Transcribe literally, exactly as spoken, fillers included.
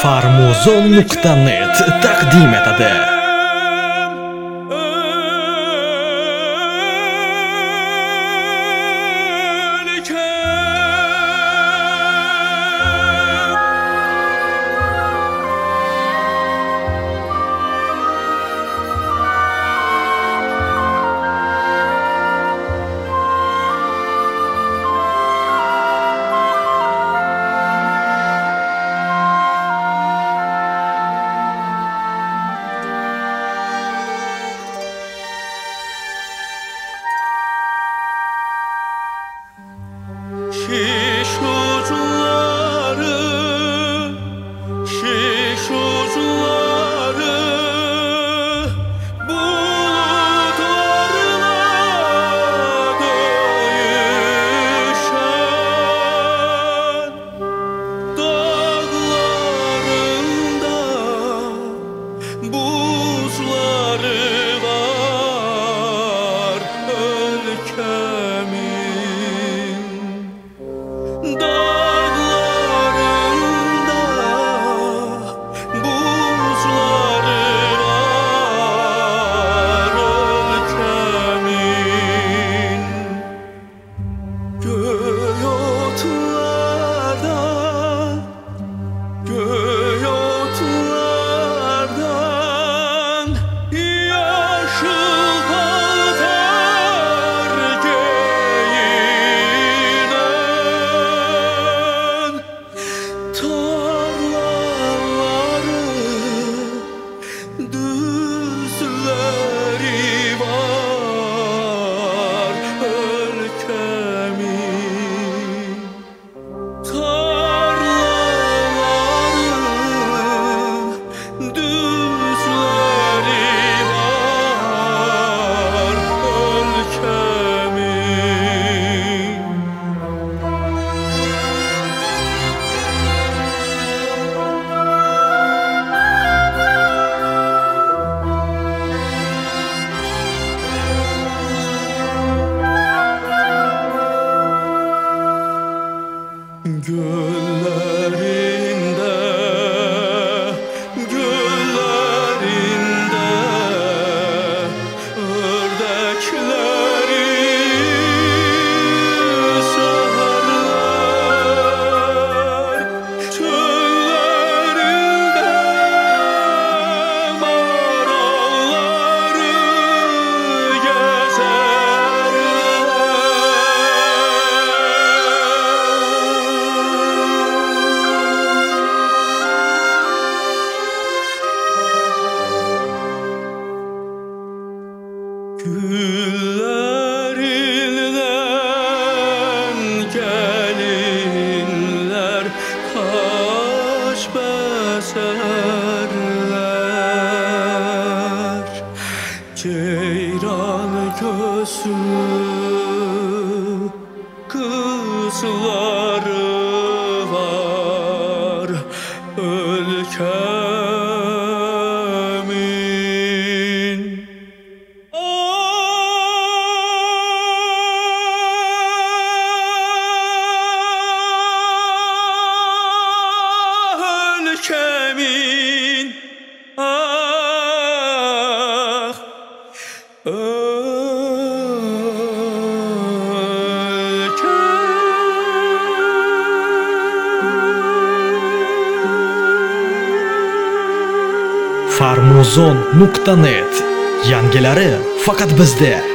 farmuzon nuqta net taqdim etadi. Şiş uçları, şiş uçları, bulutlarla döyüşen dağlarında buzları var ülkemin. Dağlarında buzları var ülkemin. Göğe otlardan, göğe otlardan yaşıl paltar giyinen tarlaları, düzleri var ülkemin. Tarlaların düzleri var ülkemin. Göllerinde, göllerinde ördekleri seherler, çöllerinde maralları Güllerinden gelinler kaş beserler, ceyran gözlü kızları var ülkemin. Ülkemin, ah, farmuzon nuqta net yangilari faqat bizda.